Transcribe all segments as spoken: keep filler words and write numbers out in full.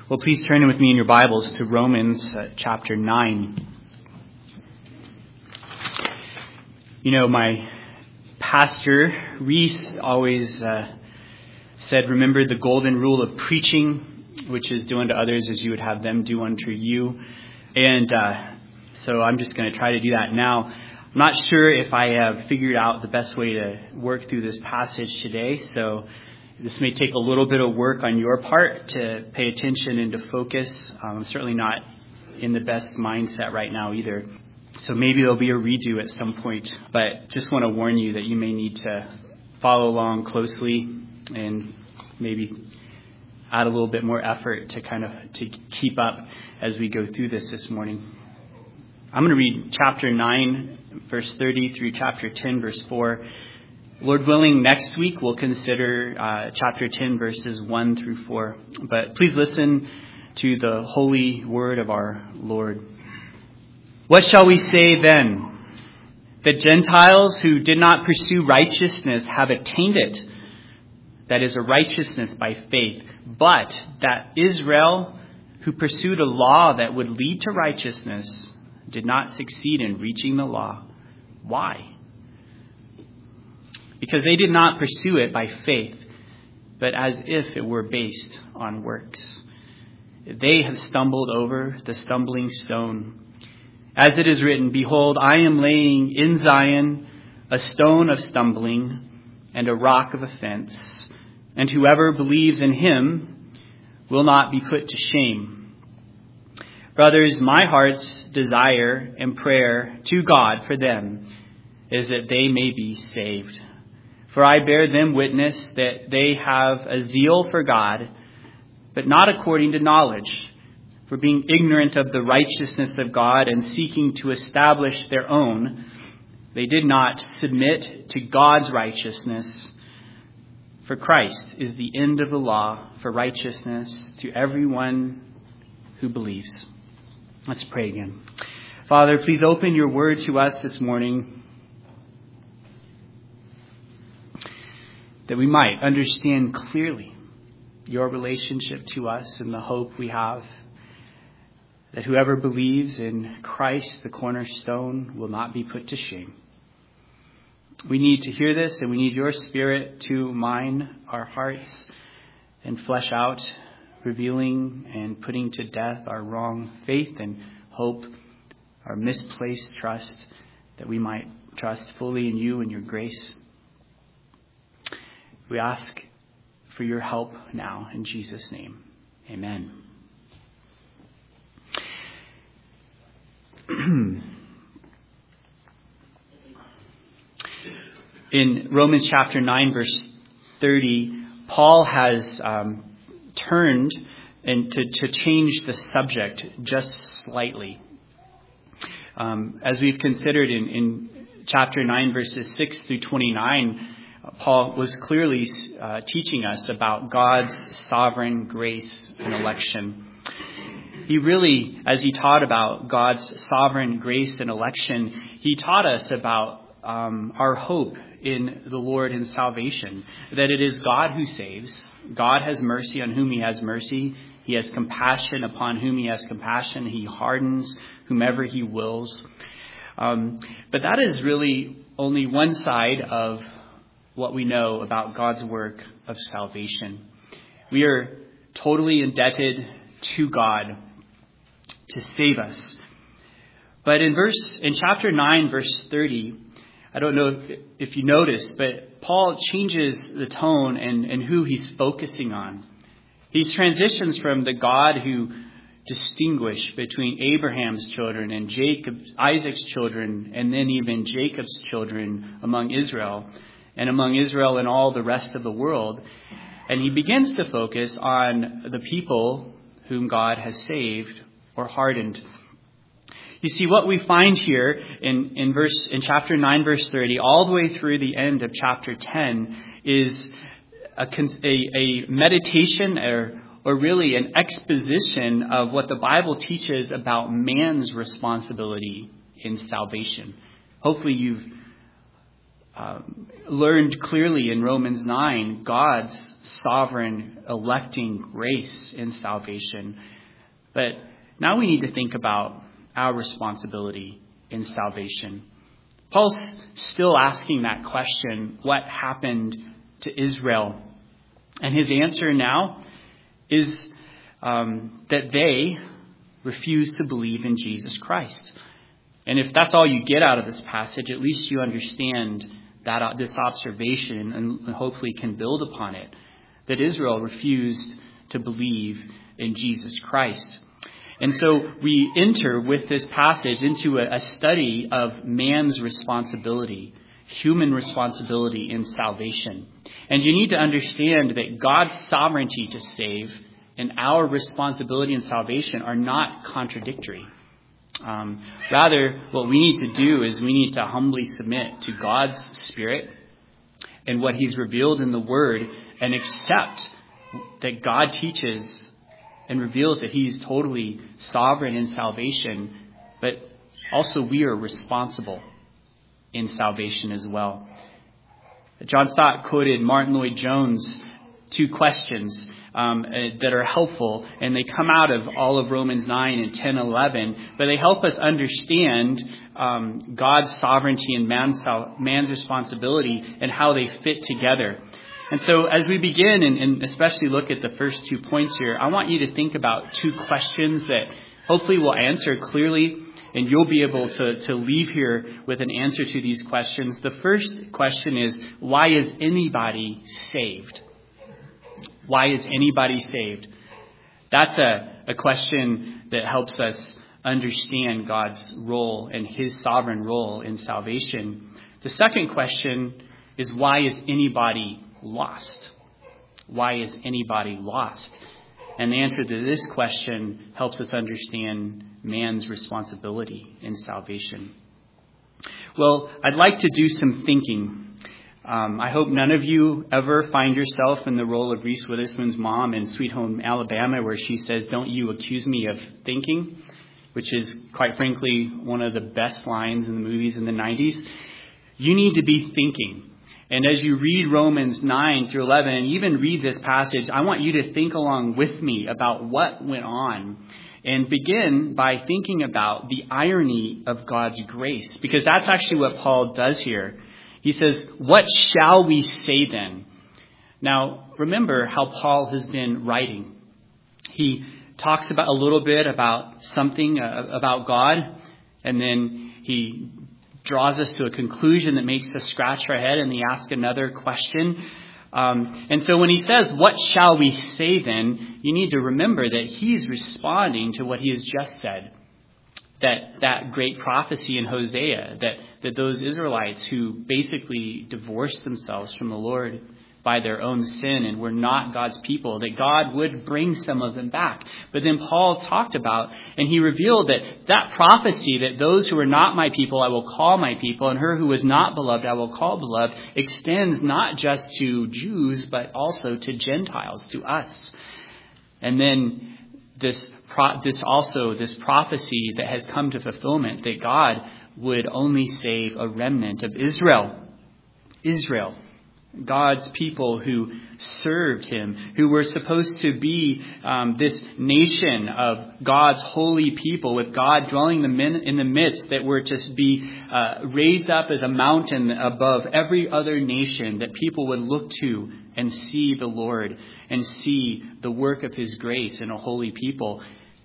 Well, please turn with me in your Bibles to Romans uh, chapter nine. You know, my pastor, Reese, always uh, said, remember the golden rule of preaching, which is do unto others as you would have them do unto you. And uh, so I'm just going to try to do that now. I'm not sure if I have figured out the best way to work through this passage today, so this may take a little bit of work on your part to pay attention and to focus. Um, I'm certainly not in the best mindset right now either. So maybe there'll be a redo at some point. But just want to warn you that you may need to follow along closely and maybe add a little bit more effort to kind of to keep up as we go through this this morning. I'm going to read chapter nine, verse thirty through chapter ten, verse four. Lord willing, next week we'll consider uh, chapter ten, verses one through four. But please listen to the holy word of our Lord. What shall we say then? That Gentiles who did not pursue righteousness have attained it. That is a righteousness by faith. But that Israel, who pursued a law that would lead to righteousness, did not succeed in reaching the law. Why? Because they did not pursue it by faith, but as if it were based on works. They have stumbled over the stumbling stone. As it is written, behold, I am laying in Zion a stone of stumbling and a rock of offense, and whoever believes in him will not be put to shame. Brothers, my heart's desire and prayer to God for them is that they may be saved. For I bear them witness that they have a zeal for God, but not according to knowledge. For being ignorant of the righteousness of God and seeking to establish their own, they did not submit to God's righteousness. For Christ is the end of the law for righteousness to everyone who believes. Let's pray again. Father, please open your word to us this morning, that we might understand clearly your relationship to us and the hope we have, that whoever believes in Christ, the cornerstone, will not be put to shame. We need to hear this, and we need your Spirit to mine our hearts and flesh out, revealing and putting to death our wrong faith and hope, our misplaced trust, that we might trust fully in you and your grace. We ask for your help now in Jesus' name. Amen. In Romans chapter nine, verse thirty, Paul has um, turned and to, to change the subject just slightly. Um, as we've considered in, in chapter nine, verses six through twenty-nine, Paul was clearly uh, teaching us about God's sovereign grace and election. He really, as he taught about God's sovereign grace and election, he taught us about um, our hope in the Lord and salvation, that it is God who saves. God has mercy on whom he has mercy. He has compassion upon whom he has compassion. He hardens whomever he wills. Um, but that is really only one side of what we know about God's work of salvation. We are totally indebted to God to save us. But in verse, in chapter nine, verse thirty, I don't know if, if you noticed, but Paul changes the tone and, and who he's focusing on. He transitions from the God who distinguished between Abraham's children and Jacob, Isaac's children, and then even Jacob's children among Israel, and among Israel and all the rest of the world. And he begins to focus on the people whom God has saved or hardened. You see, what we find here in, in verse in chapter nine, verse thirty, all the way through the end of chapter ten, is a, a, a meditation or, or really an exposition of what the Bible teaches about man's responsibility in salvation. Hopefully you've um, learned clearly in Romans nine God's sovereign electing grace in salvation. But now we need to think about our responsibility in salvation. Paul's still asking that question, what happened to Israel? And his answer now is um, that they refuse to believe in Jesus Christ. And if that's all you get out of this passage, at least you understand that uh, this observation and hopefully can build upon it, that Israel refused to believe in Jesus Christ. And so we enter with this passage into a, a study of man's responsibility, human responsibility in salvation. And you need to understand that God's sovereignty to save and our responsibility in salvation are not contradictory. Um, rather, what we need to do is we need to humbly submit to God's Spirit and what He's revealed in the Word and accept that God teaches and reveals that He's totally sovereign in salvation, but also we are responsible in salvation as well. John Stott quoted Martin Lloyd-Jones two questions um, that are helpful, and they come out of all of Romans nine and ten, eleven, but they help us understand um, God's sovereignty and man's, man's responsibility and how they fit together. And so as we begin, and, and especially look at the first two points here, I want you to think about two questions that hopefully will answer clearly, and you'll be able to, to leave here with an answer to these questions. The first question is, why is anybody saved? Why is anybody saved? That's a, a question that helps us understand God's role and His sovereign role in salvation. The second question is, why is anybody lost? Why is anybody lost? And the answer to this question helps us understand man's responsibility in salvation. Well, I'd like to do some thinking. Um, I hope none of you ever find yourself in the role of Reese Witherspoon's mom in Sweet Home Alabama, where she says, "Don't you accuse me of thinking," which is, quite frankly, one of the best lines in the movies in the nineties. You need to be thinking. And as you read Romans nine through eleven, and even read this passage, I want you to think along with me about what went on. And begin by thinking about the irony of God's grace, because that's actually what Paul does here. He says, "What shall we say then?" Now, remember how Paul has been writing. He talks about a little bit about something uh, about God, and then he draws us to a conclusion that makes us scratch our head, and he asks another question. Um, and so when he says, "What shall we say then?" you need to remember that he's responding to what he has just said. That that great prophecy in Hosea, that, that those Israelites who basically divorced themselves from the Lord by their own sin and were not God's people, that God would bring some of them back. But then Paul talked about, and he revealed that that prophecy, that those who are not my people I will call my people, and her who was not beloved I will call beloved, extends not just to Jews, but also to Gentiles, to us. And then this This also, this prophecy that has come to fulfillment, that God would only save a remnant of Israel. Israel, God's people who served Him, who were supposed to be um, this nation of God's holy people, with God dwelling in the midst, that were to be uh, raised up as a mountain above every other nation, that people would look to and see the Lord and see the work of His grace in a holy people.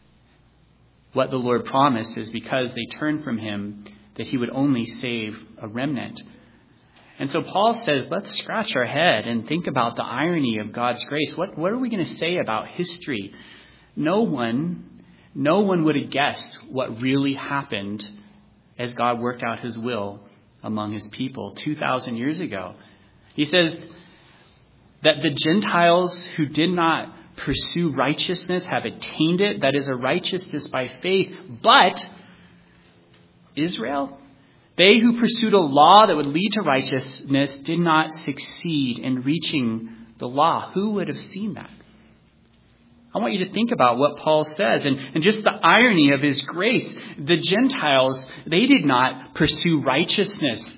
What the Lord promised is, because they turned from Him, that He would only save a remnant. And so Paul says, let's scratch our head and think about the irony of God's grace. What, what are we going to say about history? No one, no one would have guessed what really happened as God worked out His will among His people two thousand years ago. He says that the Gentiles who did not pursue righteousness have attained it. That is a righteousness by faith. But Israel, they who pursued a law that would lead to righteousness, did not succeed in reaching the law. Who would have seen that? I want you to think about what Paul says, and, and just the irony of his grace. The Gentiles, they did not pursue righteousness.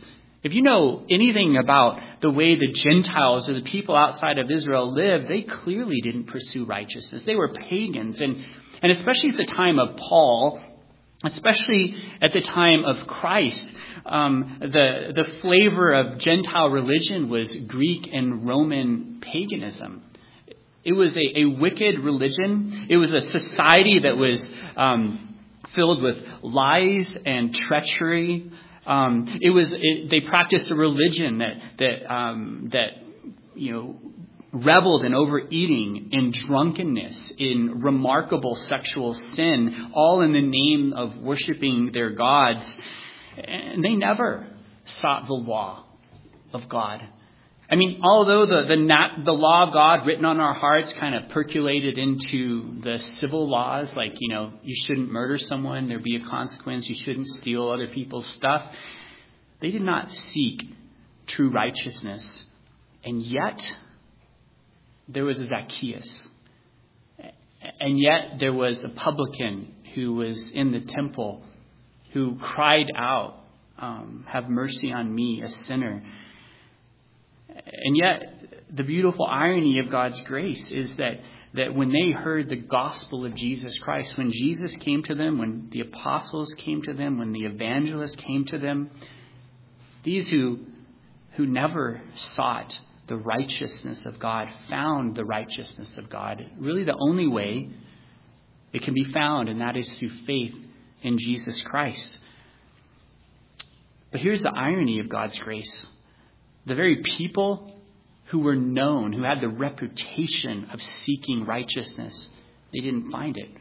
If you know anything about the way the Gentiles or the people outside of Israel lived, they clearly didn't pursue righteousness. They were pagans. And, and especially at the time of Paul, especially at the time of Christ, um, the, the flavor of Gentile religion was Greek and Roman paganism. It was a, a wicked religion. It was a society that was um, filled with lies and treachery. Um, it was it, they practiced a religion that that um, that you know reveled in overeating, in drunkenness, in remarkable sexual sin, all in the name of worshiping their gods. And they never sought the law of God. I mean, although the the, nat, the law of God written on our hearts kind of percolated into the civil laws, like, you know, you shouldn't murder someone, there be a consequence, you shouldn't steal other people's stuff, they did not seek true righteousness. And yet, there was a Zacchaeus. And yet, there was a publican who was in the temple who cried out, um, have mercy on me, a sinner. And yet, the beautiful irony of God's grace is that, that when they heard the gospel of Jesus Christ, when Jesus came to them, when the apostles came to them, when the evangelists came to them, these who, who never sought the righteousness of God found the righteousness of God. Really the only way it can be found, and that is through faith in Jesus Christ. But here's the irony of God's grace. The very people who were known, who had the reputation of seeking righteousness, they didn't find it.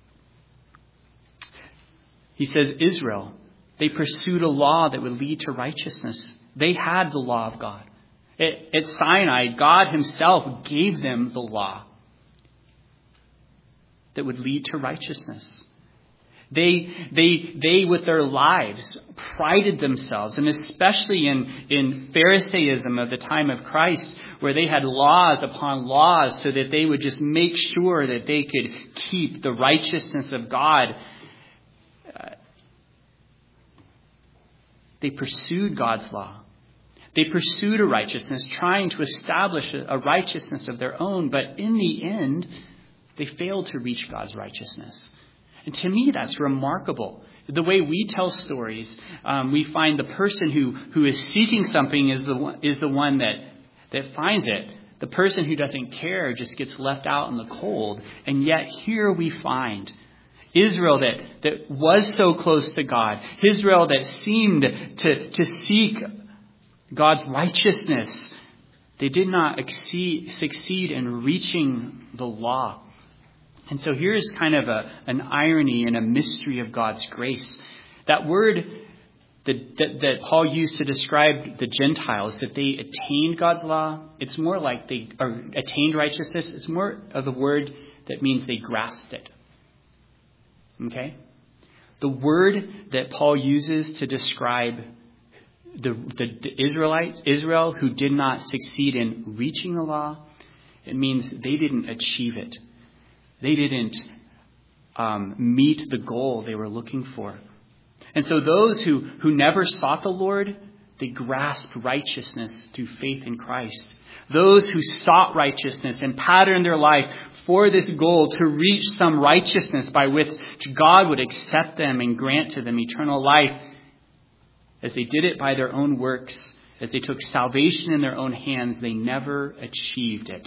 He says, Israel, they pursued a law that would lead to righteousness. They had the law of God. At, at Sinai, God himself gave them the law that would lead to righteousness. They, they, they, with their lives, prided themselves, and especially in, in Pharisaism of the time of Christ, where they had laws upon laws so that they would just make sure that they could keep the righteousness of God. Uh, they pursued God's law. They pursued a righteousness, trying to establish a, a righteousness of their own, but in the end, they failed to reach God's righteousness. And to me, that's remarkable. The way we tell stories, um, we find the person who, who is seeking something is the one, is the one that, that finds it. The person who doesn't care just gets left out in the cold. And yet here we find Israel that, that was so close to God. Israel that seemed to, to seek God's righteousness. They did not exceed, succeed in reaching the law. And so here's kind of a, an irony and a mystery of God's grace. That word that, that, that Paul used to describe the Gentiles, that they attained God's law, it's more like they or attained righteousness. It's more of the word that means they grasped it. Okay? The word that Paul uses to describe the, the, the Israelites, Israel, who did not succeed in reaching the law, it means they didn't achieve it. They didn't um, meet the goal they were looking for. And so those who, who never sought the Lord, they grasped righteousness through faith in Christ. Those who sought righteousness and patterned their life for this goal to reach some righteousness by which God would accept them and grant to them eternal life, as they did it by their own works, as they took salvation in their own hands, they never achieved it.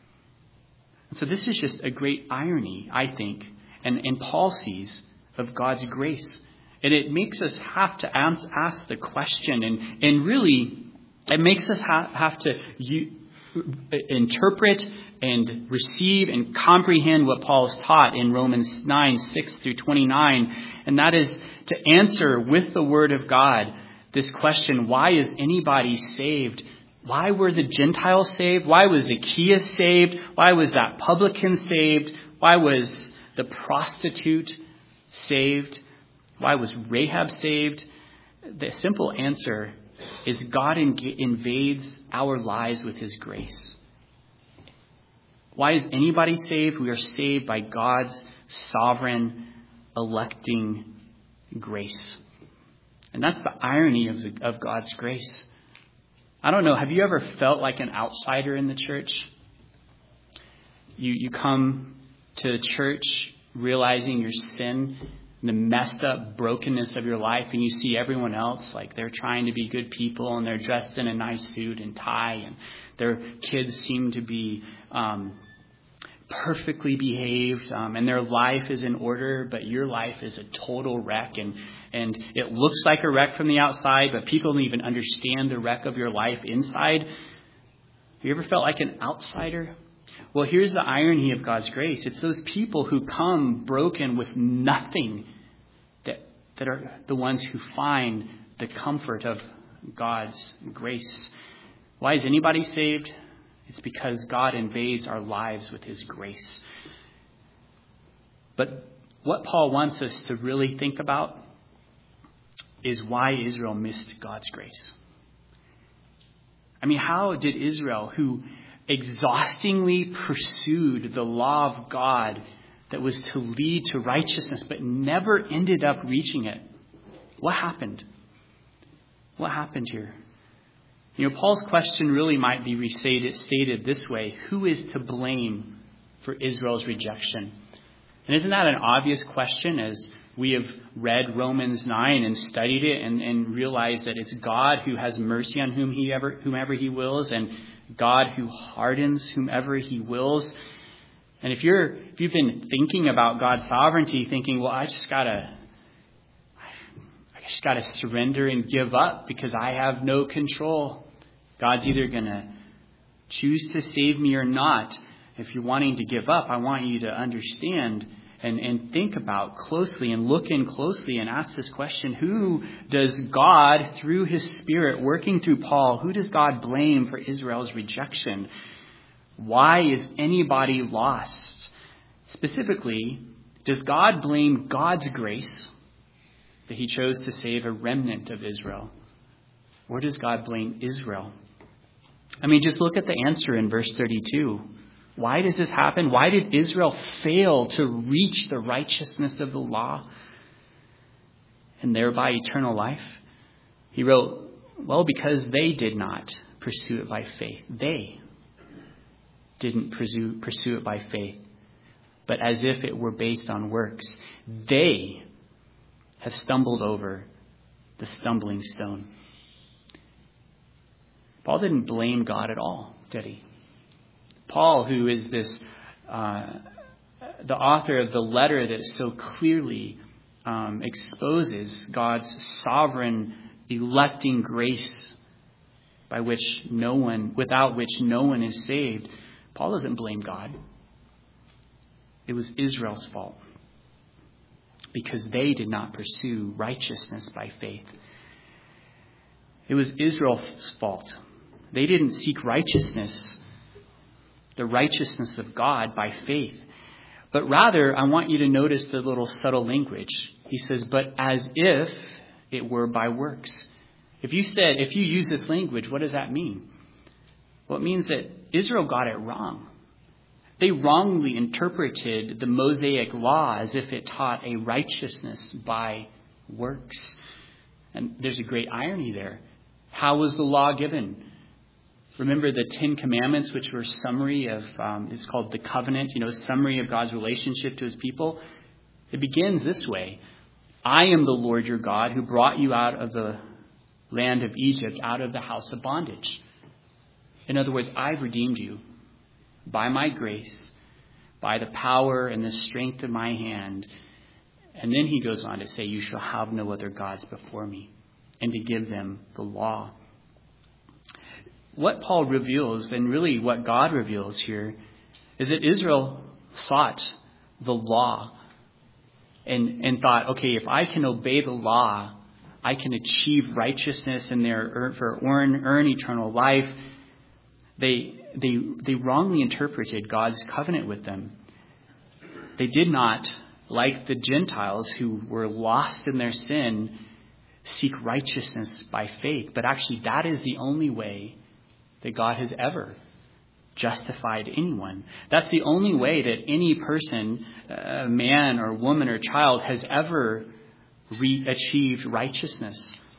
So this is just a great irony, I think, and, and Paul sees of God's grace. And it makes us have to ask the question, and, and really, it makes us ha- have to u- interpret and receive and comprehend what Paul has taught in Romans nine, six through twenty-nine. And that is to answer with the Word of God this question, why is anybody saved? Why were the Gentiles saved? Why was Zacchaeus saved? Why was that publican saved? Why was the prostitute saved? Why was Rahab saved? The simple answer is God invades our lives with his grace. Why is anybody saved? We are saved by God's sovereign electing grace. And that's the irony of, the, of God's grace. I don't know. Have you ever felt like an outsider in the church? You you come to church realizing your sin, the messed up brokenness of your life, and you see everyone else like they're trying to be good people and they're dressed in a nice suit and tie, and their kids seem to be um, perfectly behaved, um, and their life is in order, but your life is a total wreck, and and it looks like a wreck from the outside, but people don't even understand the wreck of your life inside. Have you ever felt like an outsider? Well, here's the irony of God's grace. It's those people who come broken with nothing that that are the ones who find the comfort of God's grace. Why is anybody saved? It's because God invades our lives with his grace. But what Paul wants us to really think about is why Israel missed God's grace. I mean, how did Israel, who exhaustingly pursued the law of God that was to lead to righteousness, but never ended up reaching it, what happened? What happened here? You know, Paul's question really might be restated, stated this way: who is to blame for Israel's rejection? And isn't that an obvious question as we have read Romans nine and studied it and, and realized that it's God who has mercy on whom he ever, whomever he wills, and God who hardens whomever he wills? And if you're if you've been thinking about God's sovereignty, thinking, well, I just gotta I just gotta surrender and give up because I have no control. God's either gonna choose to save me or not. If you're wanting to give up, I want you to understand and, and think about closely and look in closely and ask this question: who does God, through his Spirit working through Paul, who does God blame for Israel's rejection? Why is anybody lost? Specifically, does God blame God's grace that he chose to save a remnant of Israel? Or does God blame Israel? I mean, just look at the answer in verse thirty-two. Why does this happen? Why did Israel fail to reach the righteousness of the law and thereby eternal life? He wrote, well, because they did not pursue it by faith. They didn't pursue, pursue it by faith, but as if it were based on works. They have stumbled over the stumbling stone. Paul didn't blame God at all, did he? Paul, who is this, uh, the author of the letter that so clearly um, exposes God's sovereign electing grace by which no one, without which no one is saved, Paul doesn't blame God. It was Israel's fault because they did not pursue righteousness by faith. It was Israel's fault. They didn't seek righteousness, the righteousness of God, by faith. But rather, I want you to notice the little subtle language. He says, but as if it were by works. If you said, if you use this language, what does that mean? Well, it means that Israel got it wrong. They wrongly interpreted the Mosaic law as if it taught a righteousness by works. And there's a great irony there. How was the law given? Remember the Ten Commandments, which were a summary of, um, it's called the covenant, you know, a summary of God's relationship to his people. It begins this way: I am the Lord your God who brought you out of the land of Egypt, out of the house of bondage. In other words, I've redeemed you by my grace, by the power and the strength of my hand. And then he goes on to say, you shall have no other gods before me, and to give them the law. What Paul reveals, and really what God reveals here, is that Israel sought the law and, and thought, okay, if I can obey the law, I can achieve righteousness in their for earn, earn eternal life. They they they wrongly interpreted God's covenant with them. They did not, like the Gentiles who were lost in their sin, seek righteousness by faith. But actually, that is the only way that God has ever justified anyone. That's the only way that any person, uh, man or woman or child, has ever re- achieved righteousness.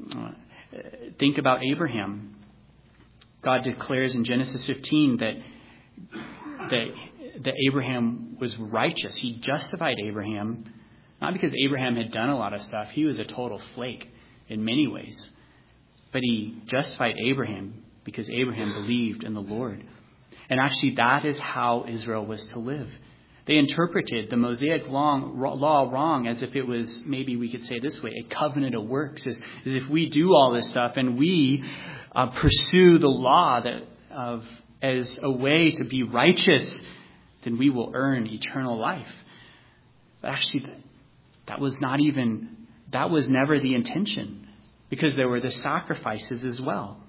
Uh, think about Abraham. God declares in Genesis fifteen that, that, that Abraham was righteous. He justified Abraham, not because Abraham had done a lot of stuff. He was a total flake in many ways. But he justified Abraham because Abraham believed in the Lord. And actually, that is how Israel was to live. They interpreted the Mosaic law, law wrong, as if it was, maybe we could say it this way, a covenant of works. As, as if we do all this stuff and we uh, pursue the law that of as a way to be righteous, then we will earn eternal life. But actually, that was not even, that was never the intention, because there were the sacrifices as well.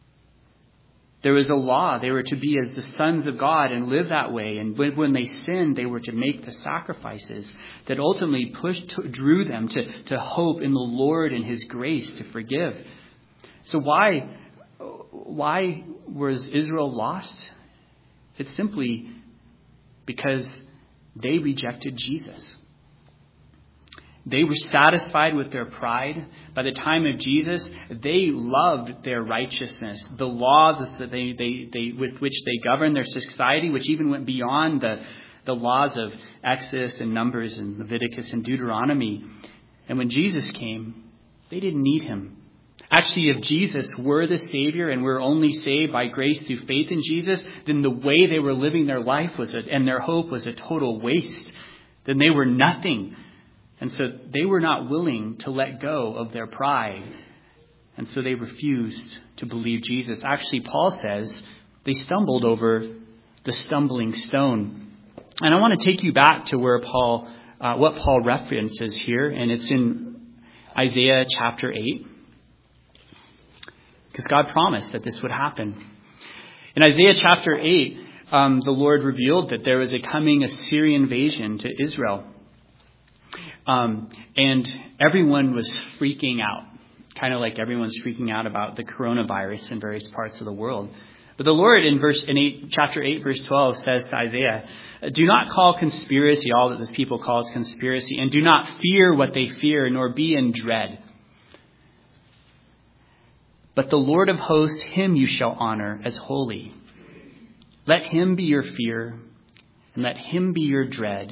There was a law. They were to be as the sons of God and live that way. And when they sinned, they were to make the sacrifices that ultimately pushed, drew them to, to hope in the Lord and His grace to forgive. So why, why was Israel lost? It's simply because they rejected Jesus. They were satisfied with their pride. By the time of Jesus, they loved their righteousness, the laws that they, they, they, with which they governed their society, which even went beyond the, the laws of Exodus and Numbers and Leviticus and Deuteronomy. And when Jesus came, they didn't need Him. Actually, if Jesus were the Savior and we're only saved by grace through faith in Jesus, then the way they were living their life was a, and their hope was a total waste. Then they were nothing. And so they were not willing to let go of their pride. And so they refused to believe Jesus. Actually, Paul says they stumbled over the stumbling stone. And I want to take you back to where Paul, uh, what Paul references here. And it's in Isaiah chapter eight. Because God promised that this would happen. In Isaiah chapter eight, um, the Lord revealed that there was a coming Assyrian invasion to Israel. Um, and everyone was freaking out, kind of like everyone's freaking out about the coronavirus in various parts of the world. But the Lord in verse in eight, chapter eight, verse twelve says to Isaiah, "Do not call conspiracy all that this people calls conspiracy, and do not fear what they fear, nor be in dread. But the Lord of hosts, Him you shall honor as holy. Let Him be your fear, and let Him be your dread."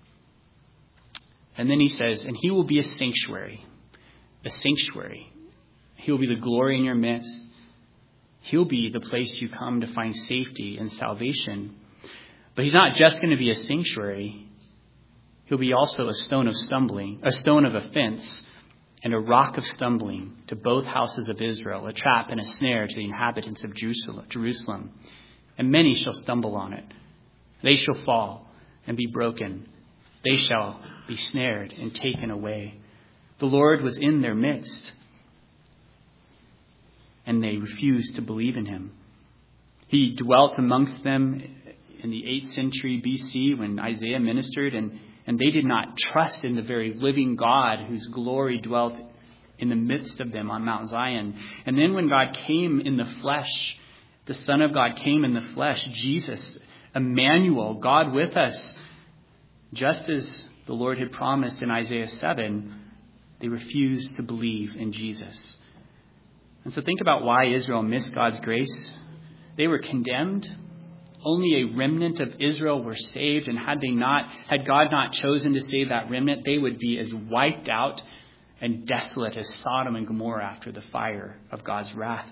And then he says, and He will be a sanctuary, a sanctuary. He will be the glory in your midst. He'll be the place you come to find safety and salvation. But He's not just going to be a sanctuary. He'll be also a stone of stumbling, a stone of offense, and a rock of stumbling to both houses of Israel, a trap and a snare to the inhabitants of Jerusalem. And many shall stumble on it. They shall fall and be broken. They shall be snared and taken away. The Lord was in their midst, and they refused to believe in Him. He dwelt amongst them in the eighth century B C when Isaiah ministered, and, and they did not trust in the very living God whose glory dwelt in the midst of them on Mount Zion. And then when God came in the flesh, the Son of God came in the flesh, Jesus, Emmanuel, God with us, just as the Lord had promised in Isaiah seven, they refused to believe in Jesus. And so think about why Israel missed God's grace. They were condemned. Only a remnant of Israel were saved. And had they not, had God not chosen to save that remnant, they would be as wiped out and desolate as Sodom and Gomorrah after the fire of God's wrath.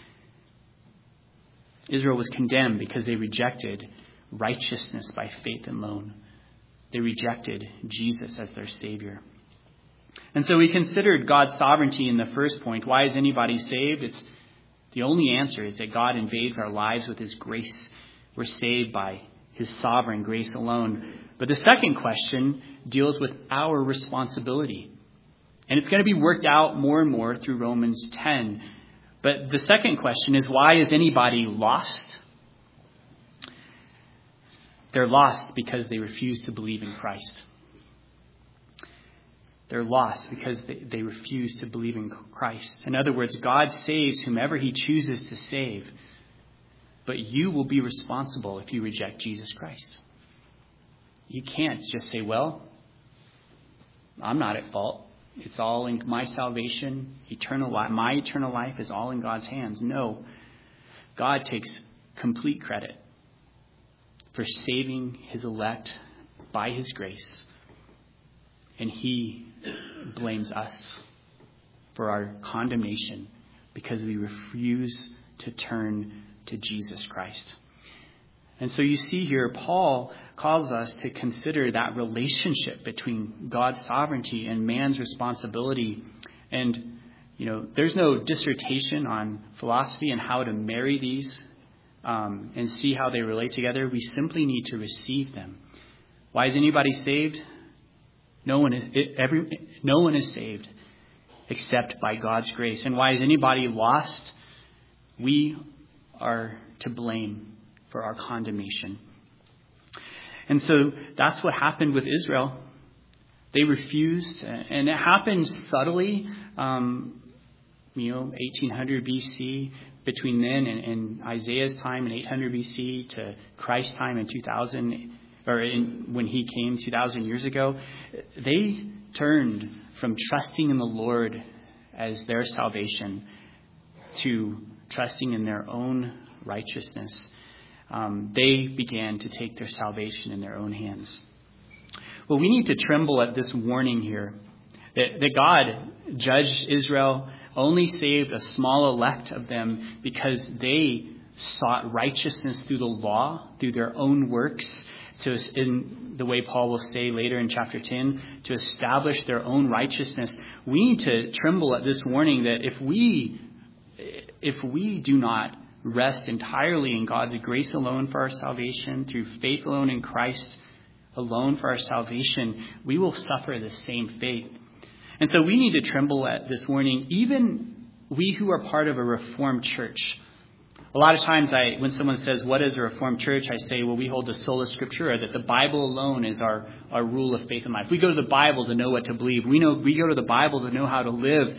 Israel was condemned because they rejected righteousness by faith alone. They rejected Jesus as their Savior. And so we considered God's sovereignty in the first point. Why is anybody saved? It's the only answer is that God invades our lives with His grace. We're saved by His sovereign grace alone. But the second question deals with our responsibility. And it's going to be worked out more and more through Romans ten. But the second question is, why is anybody lost? They're lost because they refuse to believe in Christ. They're lost because they, they refuse to believe in Christ. In other words, God saves whomever He chooses to save. But you will be responsible if you reject Jesus Christ. You can't just say, well, I'm not at fault. It's all in my salvation, eternal life. My eternal life is all in God's hands. No, God takes complete credit for saving his elect by his grace. And he blames us for our condemnation because we refuse to turn to Jesus Christ. And so you see here, Paul calls us to consider that relationship between God's sovereignty and man's responsibility. And, you know, there's no dissertation on philosophy and how to marry these um, and see how they relate together. We simply need to receive them. Why is anybody saved? No one is, it, every, no one is saved except by God's grace. And why is anybody lost? We are to blame for our condemnation. And so that's what happened with Israel. They refused, and it happened subtly, um, you know, eighteen hundred B C, between then and, and Isaiah's time in eight hundred B C to Christ's time in two thousand, or in, when he came two thousand years ago. They turned from trusting in the Lord as their salvation to trusting in their own righteousness. Um, they began to take their salvation in their own hands. Well, we need to tremble at this warning here that, that God judged Israel, only saved a small elect of them because they sought righteousness through the law, through their own works, to, in the way Paul will say later in chapter ten, to establish their own righteousness. We need to tremble at this warning that if we, if we do not rest entirely in God's grace alone for our salvation, through faith alone in Christ alone for our salvation, we will suffer the same fate. And so we need to tremble at this warning, even we who are part of a Reformed church. A lot of times I, when someone says, what is a Reformed church? I say, well, we hold the sola scriptura, that the Bible alone is our, our rule of faith and life. We go to the Bible to know what to believe. We know, we go to the Bible to know how to live.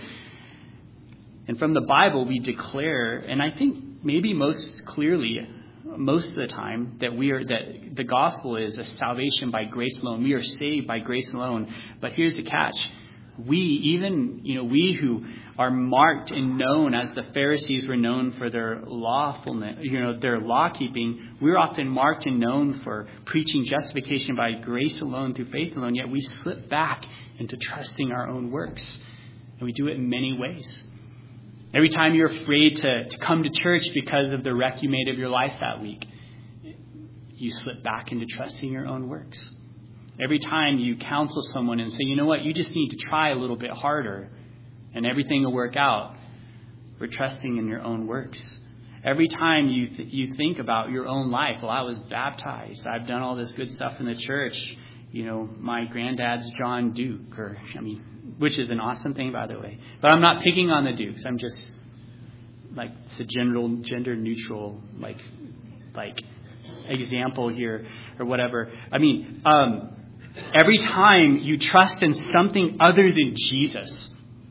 And from the Bible, we declare, and I think maybe most clearly, most of the time, that we are that the gospel is a salvation by grace alone. We are saved by grace alone. But here's the catch: we, even you know, we who are marked and known as the Pharisees were known for their lawfulness, you know, their law keeping, we're often marked and known for preaching justification by grace alone through faith alone. Yet we slip back into trusting our own works, and we do it in many ways. Every time you're afraid to, to come to church because of the wreck you made of your life that week, you slip back into trusting your own works. Every time you counsel someone and say, you know what, you just need to try a little bit harder and everything will work out, we're trusting in your own works. Every time you th- you think about your own life, well, I was baptized, I've done all this good stuff in the church, you know, my granddad's John Duke, or, I mean, which is an awesome thing, by the way. But I'm not picking on the Dukes. I'm just, like, it's a general, gender-neutral, like, like example here, or whatever. I mean, um, every time you trust in something other than Jesus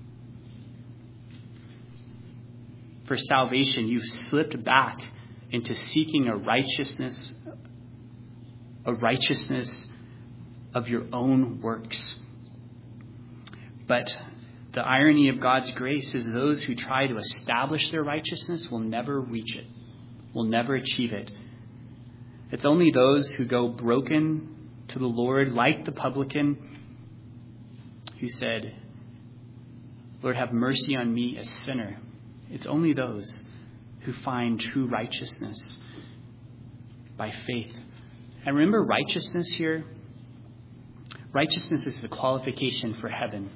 for salvation, you've slipped back into seeking a righteousness, a righteousness of your own works. But the irony of God's grace is those who try to establish their righteousness will never reach it, will never achieve it. It's only those who go broken to the Lord, like the publican who said, Lord, have mercy on me, a sinner. It's only those who find true righteousness by faith. And remember, righteousness here, righteousness is the qualification for heaven.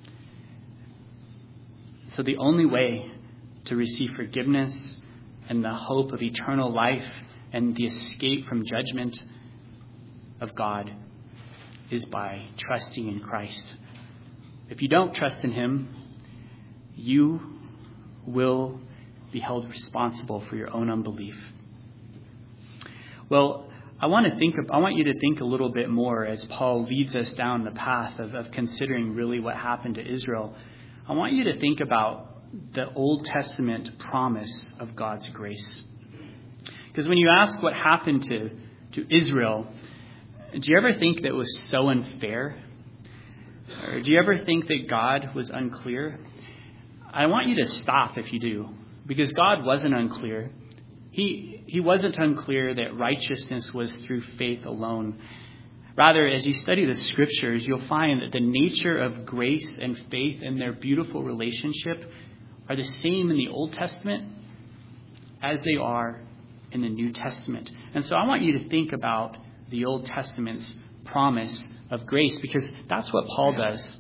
So the only way to receive forgiveness and the hope of eternal life and the escape from judgment of God is by trusting in Christ. If you don't trust in him, you will be held responsible for your own unbelief. Well, I want to think of, I want you to think a little bit more as Paul leads us down the path of, of considering really what happened to Israel. I want you to think about the Old Testament promise of God's grace. Because when you ask what happened to, to Israel, do you ever think that it was so unfair? Or do you ever think that God was unclear? I want you to stop if you do, because God wasn't unclear. He, he wasn't unclear that righteousness was through faith alone. Rather, as you study the scriptures, you'll find that the nature of grace and faith and their beautiful relationship are the same in the Old Testament as they are in the New Testament. And so I want you to think about the Old Testament's promise of grace, because that's what Paul does.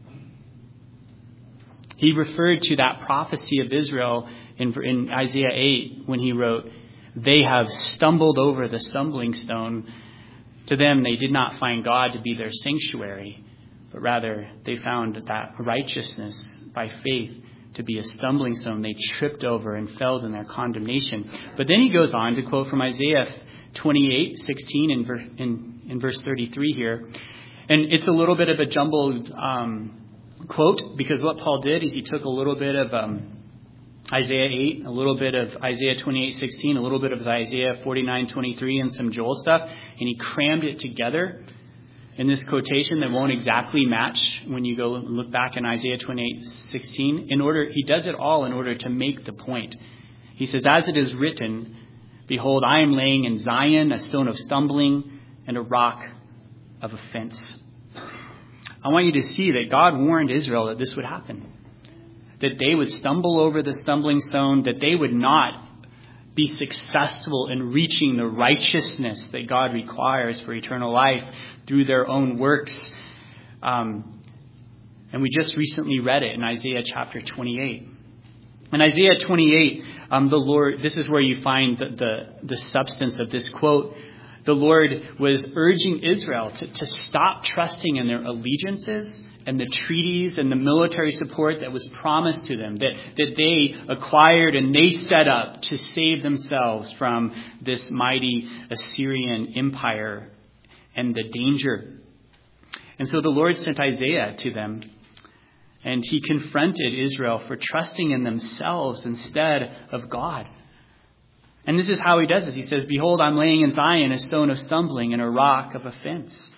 He referred to that prophecy of Israel in, in Isaiah eight when he wrote, "They have stumbled over the stumbling stone. To them, they did not find God to be their sanctuary, but rather they found that righteousness by faith to be a stumbling stone. They tripped over and fell in their condemnation." But then he goes on to quote from Isaiah twenty-eight sixteen in, ver- in, in verse thirty-three here. And it's a little bit of a jumbled um, quote, because what Paul did is he took a little bit of um, Isaiah eight, a little bit of Isaiah twenty-eight sixteen, a little bit of Isaiah forty-nine twenty-three, and some Joel stuff, and he crammed it together in this quotation that won't exactly match when you go look back in Isaiah twenty-eight sixteen. In order, he does it all in order to make the point. He says, "As it is written, behold, I am laying in Zion a stone of stumbling and a rock of offense." I want you to see that God warned Israel that this would happen, that they would stumble over the stumbling stone, that they would not be successful in reaching the righteousness that God requires for eternal life through their own works. Um, and we just recently read it in Isaiah chapter twenty-eight. In Isaiah twenty-eight, um, the Lord, this is where you find the, the, the substance of this quote. The Lord was urging Israel to, to stop trusting in their allegiances and the treaties and the military support that was promised to them, that, that they acquired and they set up to save themselves from this mighty Assyrian empire and the danger. And so the Lord sent Isaiah to them, and he confronted Israel for trusting in themselves instead of God. And this is how he does this. He says, "Behold, I'm laying in Zion a stone of stumbling and a rock of offense."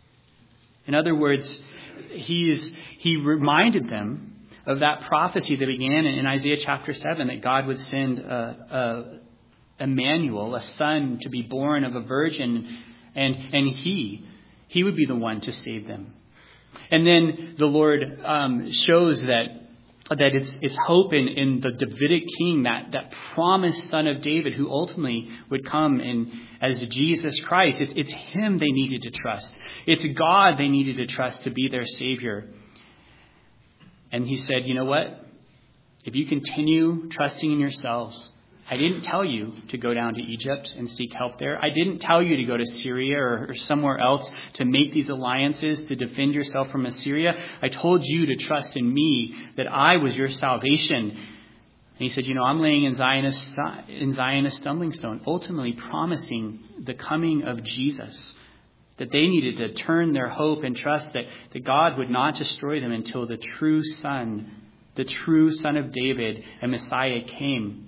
In other words, he is, he reminded them of that prophecy that began in Isaiah chapter seven, that God would send a, a Emmanuel, a son to be born of a virgin, and, and he, he would be the one to save them. And then the Lord um, shows that that it's it's hope in, in the Davidic king, that, that promised son of David who ultimately would come in as Jesus Christ. It's, it's him they needed to trust. It's God they needed to trust to be their Savior. And he said, you know what? If you continue trusting in yourselves, I didn't tell you to go down to Egypt and seek help there. I didn't tell you to go to Syria or, or somewhere else to make these alliances to defend yourself from Assyria. I told you to trust in me, that I was your salvation. And he said, you know, I'm laying in Zion a, in Zion a stumbling stone, ultimately promising the coming of Jesus, that they needed to turn their hope and trust that, that God would not destroy them until the true Son, the true Son of David and Messiah came.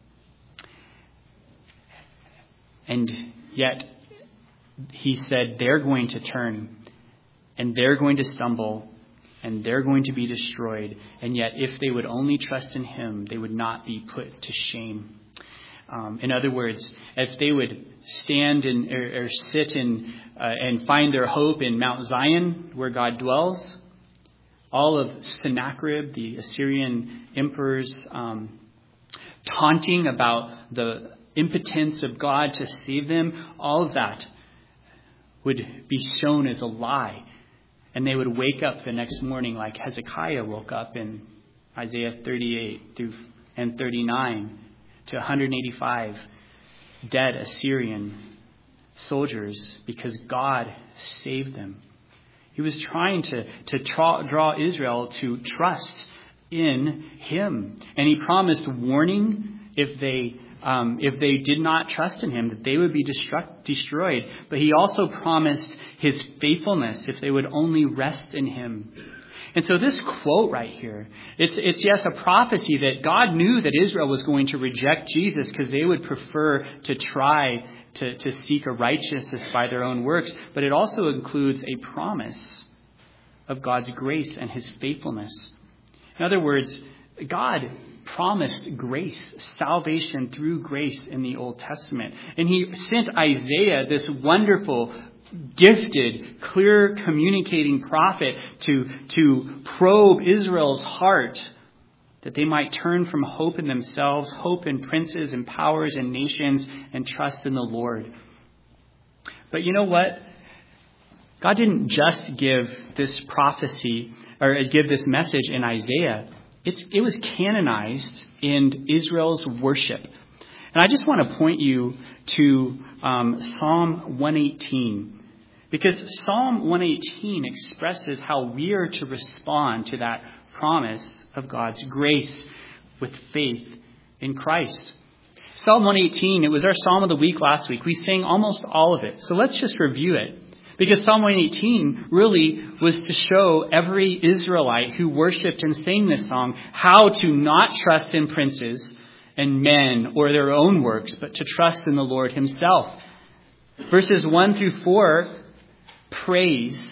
And yet, he said they're going to turn, and they're going to stumble, and they're going to be destroyed. And yet, if they would only trust in him, they would not be put to shame. Um, in other words, if they would stand in, or, or sit in uh, and find their hope in Mount Zion, where God dwells, all of Sennacherib, the Assyrian emperor's um, taunting about the impotence of God to save them, all of that would be shown as a lie. And they would wake up the next morning like Hezekiah woke up in Isaiah thirty-eight through and thirty-nine to one hundred eighty-five dead Assyrian soldiers because God saved them. He was trying to, to draw, draw Israel to trust in him. And he promised warning if they Um, if they did not trust in him, that they would be destruct, destroyed. But he also promised his faithfulness if they would only rest in him. And so this quote right here, it's, it's yes, a prophecy that God knew that Israel was going to reject Jesus because they would prefer to try to, to seek a righteousness by their own works. But it also includes a promise of God's grace and his faithfulness. In other words, God promised grace, salvation through grace in the Old Testament. And he sent Isaiah, this wonderful, gifted, clear communicating prophet to, to probe Israel's heart, that they might turn from hope in themselves, hope in princes and powers and nations, and trust in the Lord. But you know what? God didn't just give this prophecy or give this message in Isaiah. It's, it was canonized in Israel's worship. And I just want to point you to um, Psalm one eighteen. Because Psalm one eighteen expresses how we are to respond to that promise of God's grace with faith in Christ. Psalm one eighteen, it was our Psalm of the week last week. We sang almost all of it. So let's just review it. Because Psalm one eighteen really was to show every Israelite who worshipped and sang this song how to not trust in princes and men or their own works, but to trust in the Lord himself. Verses one through four praise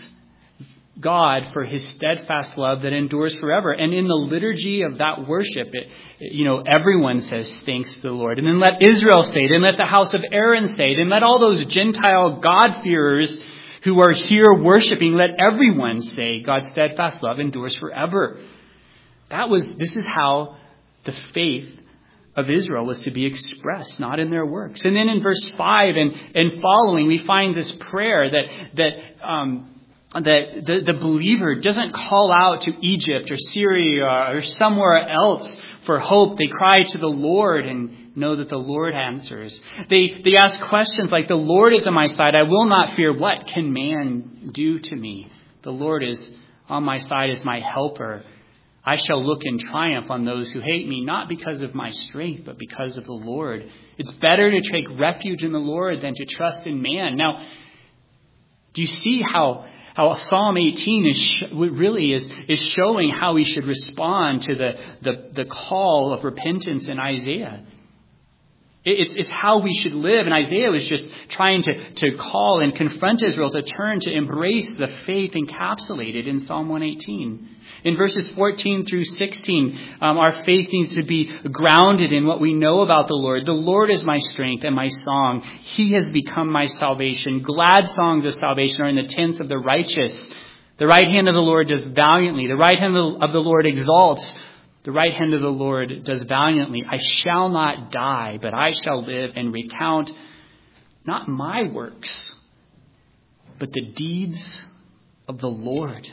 God for his steadfast love that endures forever. And in the liturgy of that worship, it, you know, everyone says thanks to the Lord. And then let Israel say it, and let the house of Aaron say it, and let all those Gentile God-fearers who are here worshiping, let everyone say God's steadfast love endures forever. That was, this is how the faith of Israel was to be expressed, not in their works. And then in verse five and, and following, we find this prayer that, that, um, that the, the believer doesn't call out to Egypt or Syria or somewhere else for hope. They cry to the Lord and know that the Lord answers. They they ask questions like, the Lord is on my side. I will not fear. What can man do to me? The Lord is on my side as my helper. I shall look in triumph on those who hate me, not because of my strength, but because of the Lord. It's better to take refuge in the Lord than to trust in man. Now, do you see how How Psalm eighteen is really is, is showing how we should respond to the, the, the call of repentance in Isaiah? It's, it's how we should live. And Isaiah was just trying to, to call and confront Israel to turn, to embrace the faith encapsulated in Psalm one eighteen. In verses fourteen through sixteen, um, our faith needs to be grounded in what we know about the Lord. The Lord is my strength and my song. He has become my salvation. Glad songs of salvation are in the tents of the righteous. The right hand of the Lord does valiantly. The right hand of the Lord exalts. The right hand of the Lord does valiantly. I shall not die, but I shall live and recount not my works, but the deeds of the Lord.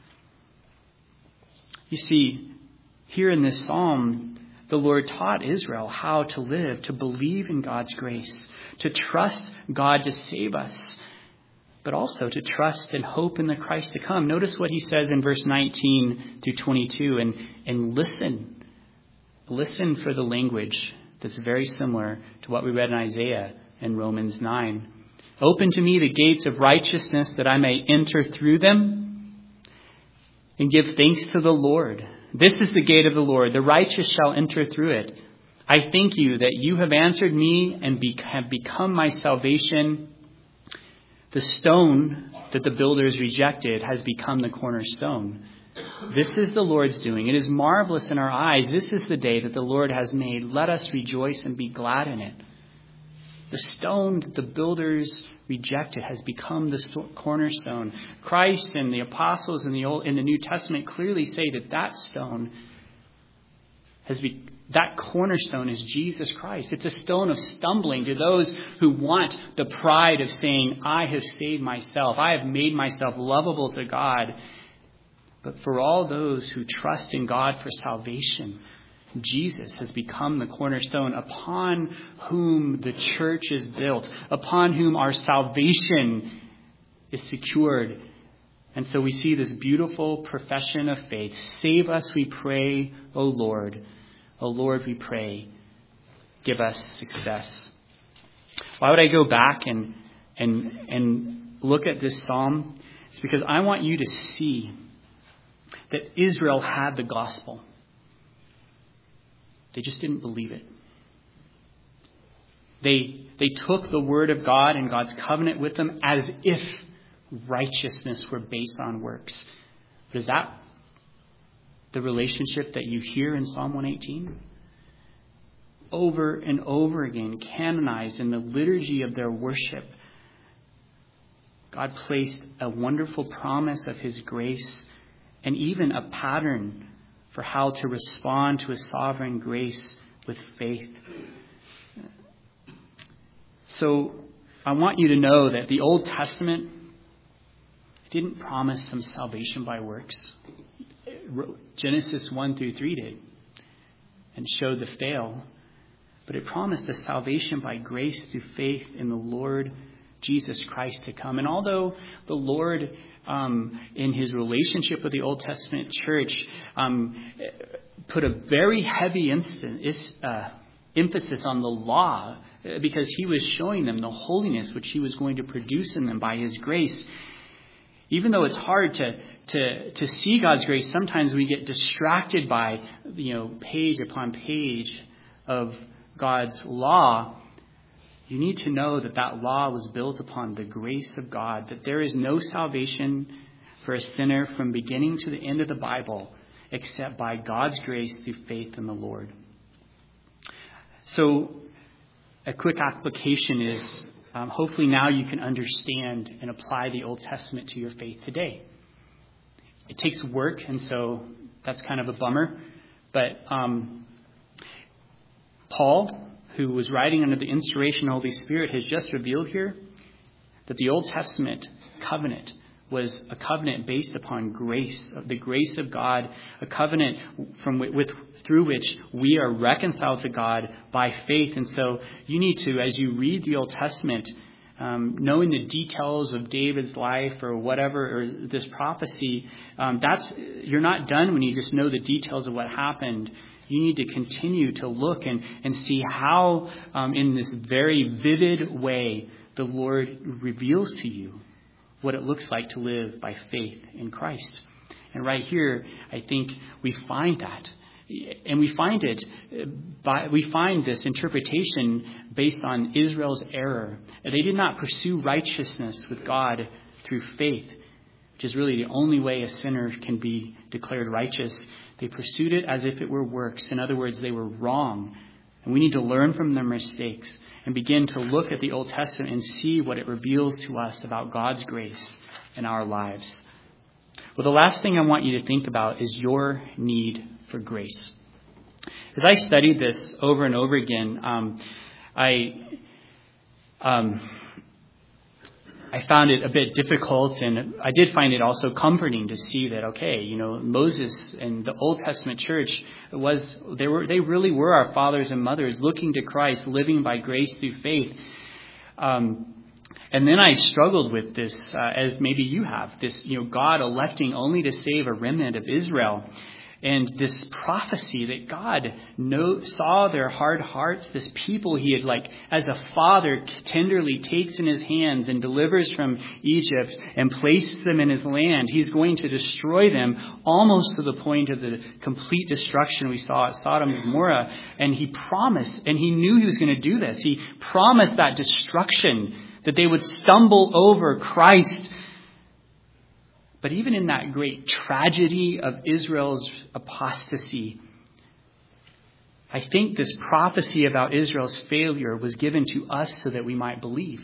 You see, here in this psalm, the Lord taught Israel how to live, to believe in God's grace, to trust God to save us, but also to trust and hope in the Christ to come. Notice what he says in verse nineteen through twenty-two, and, and listen. Listen for the language that's very similar to what we read in Isaiah and Romans nine. Open to me the gates of righteousness that I may enter through them and give thanks to the Lord. This is the gate of the Lord. The righteous shall enter through it. I thank you that you have answered me and be, have become my salvation. The stone that the builders rejected has become the cornerstone. This is the Lord's doing. It is marvelous in our eyes. This is the day that the Lord has made. Let us rejoice and be glad in it. The stone that the builders rejected has become the sto- cornerstone. Christ and the apostles in the Old, in the New Testament clearly say that that stone has be, that cornerstone is Jesus Christ. It's a stone of stumbling to those who want the pride of saying, I have saved myself. I have made myself lovable to God. But for all those who trust in God for salvation, Jesus has become the cornerstone upon whom the church is built, upon whom our salvation is secured. And so we see this beautiful profession of faith. Save us, we pray, O Lord. O Lord, we pray, give us success. Why would I go back and and and look at this psalm? It's because I want you to see that Israel had the gospel. They just didn't believe it. They they took the word of God and God's covenant with them as if righteousness were based on works. But is that the relationship that you hear in Psalm one eighteen? Over and over again, canonized in the liturgy of their worship, God placed a wonderful promise of his grace and even a pattern for how to respond to his sovereign grace with faith. So I want you to know that the Old Testament didn't promise some salvation by works. Genesis one through three did, and showed the fail. But it promised a salvation by grace through faith in the Lord Jesus Christ to come. And although the Lord, um, in his relationship with the Old Testament church, um, put a very heavy instant, uh, emphasis on the law, because he was showing them the holiness which he was going to produce in them by his grace. Even though it's hard to to to see God's grace, sometimes we get distracted by, you know, page upon page of God's law. You need to know that that law was built upon the grace of God, that there is no salvation for a sinner from beginning to the end of the Bible except by God's grace through faith in the Lord. So a quick application is, um, hopefully now you can understand and apply the Old Testament to your faith today. It takes work, and so that's kind of a bummer. But um, Paul, who was writing under the inspiration of the Holy Spirit, has just revealed here that the Old Testament covenant was a covenant based upon grace, the grace of God, a covenant from with through which we are reconciled to God by faith. And so you need to, as you read the Old Testament, um, knowing the details of David's life or whatever, or this prophecy, um, that's you're not done when you just know the details of what happened. You need to continue to look and, and see how, um, in this very vivid way, the Lord reveals to you what it looks like to live by faith in Christ. And right here, I think we find that. And we find it by, we find this interpretation based on Israel's error. They did not pursue righteousness with God through faith, which is really the only way a sinner can be declared righteous. They pursued it as if it were works. In other words, they were wrong. And we need to learn from their mistakes and begin to look at the Old Testament and see what it reveals to us about God's grace in our lives. Well, the last thing I want you to think about is your need for grace. As I studied this over and over again, um, I um, I found it a bit difficult, and I did find it also comforting to see that, okay, you know, Moses and the Old Testament church was, they were, they really were our fathers and mothers looking to Christ, living by grace through faith. Um, and then I struggled with this, uh, as maybe you have, this, you know, God electing only to save a remnant of Israel. And this prophecy that God know, saw their hard hearts, this people he had, like, as a father tenderly takes in his hands and delivers from Egypt and places them in his land. He's going to destroy them almost to the point of the complete destruction we saw at Sodom and Gomorrah. And he promised, and he knew he was going to do this. He promised that destruction, that they would stumble over Christ. But even in that great tragedy of Israel's apostasy, I think this prophecy about Israel's failure was given to us so that we might believe.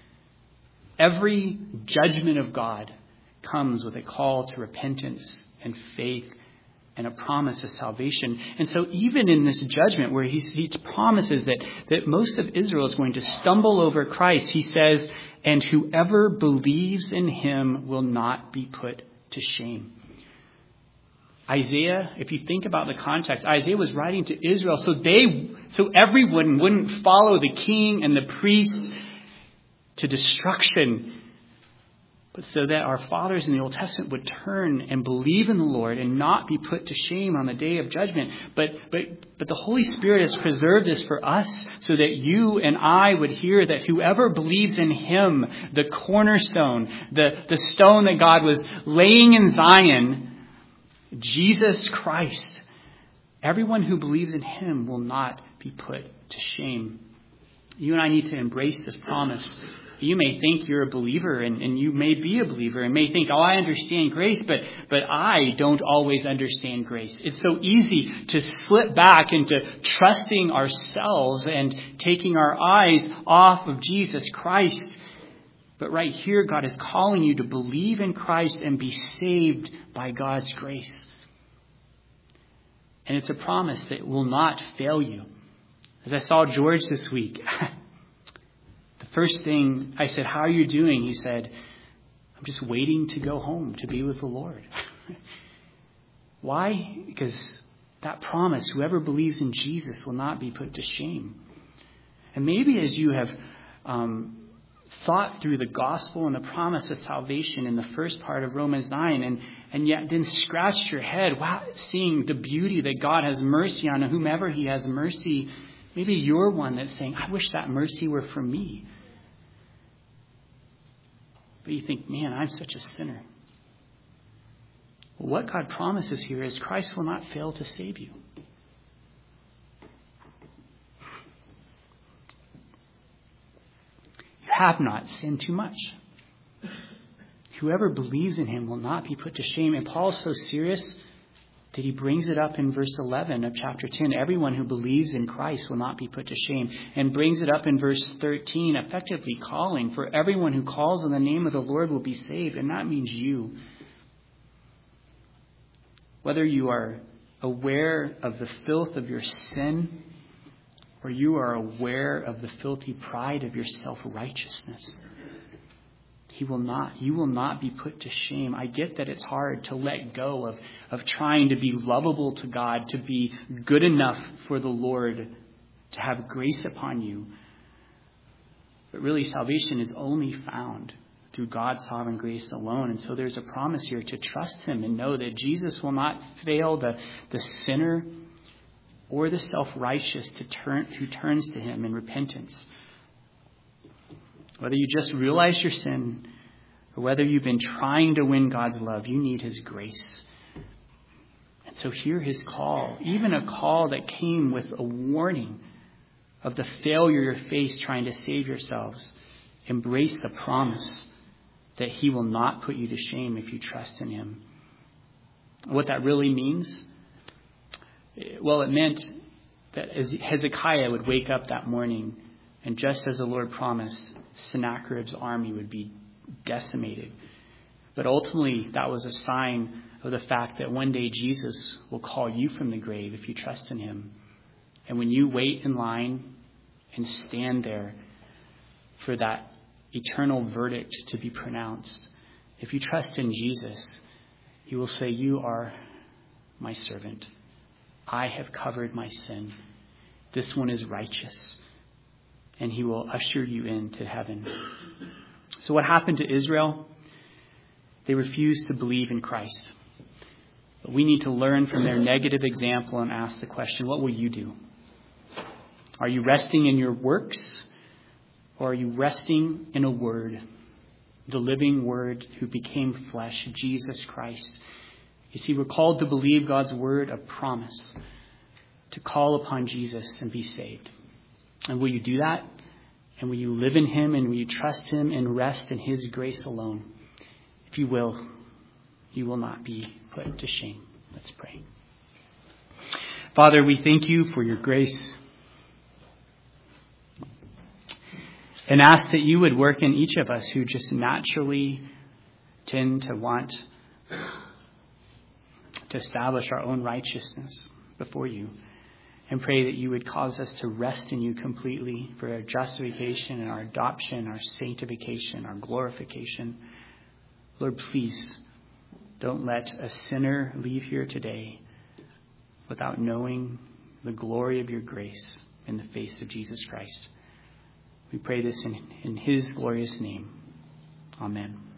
Every judgment of God comes with a call to repentance and faith and a promise of salvation. And so even in this judgment where he, he promises that, that most of Israel is going to stumble over Christ, he says, and whoever believes in him will not be put to shame. Isaiah, if you think about the context, Isaiah was writing to Israel so they, so everyone wouldn't follow the king and the priests to destruction, but so that our fathers in the Old Testament would turn and believe in the Lord and not be put to shame on the day of judgment. But but but the Holy Spirit has preserved this for us so that you and I would hear that whoever believes in him, the cornerstone, the, the stone that God was laying in Zion, Jesus Christ, everyone who believes in him will not be put to shame. You and I need to embrace this promise You may think you're a believer, and, and you may be a believer and may think, oh, I understand grace, but, but I don't always understand grace. It's so easy to slip back into trusting ourselves and taking our eyes off of Jesus Christ. But right here, God is calling you to believe in Christ and be saved by God's grace. And it's a promise that will not fail you. As I saw George this week, the first thing I said, how are you doing? He said, I'm just waiting to go home to be with the Lord. Why? Because that promise, whoever believes in Jesus will not be put to shame. And maybe as you have um, thought through the gospel and the promise of salvation in the first part of Romans nine, and, and yet then scratched your head, wow, seeing the beauty that God has mercy on whomever he has mercy. Maybe you're one that's saying, I wish that mercy were for me. But you think, man, I'm such a sinner. Well, what God promises here is Christ will not fail to save you. You have not sinned too much. Whoever believes in him will not be put to shame. And Paul's so serious that he brings it up in verse eleven of chapter ten. Everyone who believes in Christ will not be put to shame. And brings it up in verse thirteen, effectively calling for everyone who calls on the name of the Lord will be saved. And that means you. Whether you are aware of the filth of your sin, or you are aware of the filthy pride of your self-righteousness, He will not, you will not be put to shame. I get that it's hard to let go of, of trying to be lovable to God, to be good enough for the Lord, to have grace upon you. But really, salvation is only found through God's sovereign grace alone. And so there's a promise here to trust him and know that Jesus will not fail the, the sinner or the self-righteous to turn, who turns to him in repentance. Whether you just realize your sin or whether you've been trying to win God's love, you need his grace. And so hear his call, even a call that came with a warning of the failure you face trying to save yourselves. Embrace the promise that he will not put you to shame if you trust in him. What that really means? Well, it meant that Hezekiah would wake up that morning, and just as the Lord promised, Sennacherib's army would be decimated. But ultimately, that was a sign of the fact that one day Jesus will call you from the grave if you trust in him. And when you wait in line and stand there for that eternal verdict to be pronounced, if you trust in Jesus, he will say, you are my servant. I have covered my sin. This one is righteous. And he will usher you into heaven. So what happened to Israel? They refused to believe in Christ. But we need to learn from their negative example and ask the question, what will you do? Are you resting in your works? Or are you resting in a word? The living word who became flesh, Jesus Christ. You see, we're called to believe God's word of promise. To call upon Jesus and be saved. And will you do that? And will you live in him and will you trust him and rest in his grace alone? If you will, you will not be put to shame. Let's pray. Father, we thank you for your grace. And ask that you would work in each of us who just naturally tend to want to establish our own righteousness before you. And pray that you would cause us to rest in you completely for our justification and our adoption, our sanctification, our glorification. Lord, please don't let a sinner leave here today without knowing the glory of your grace in the face of Jesus Christ. We pray this in, in his glorious name. Amen.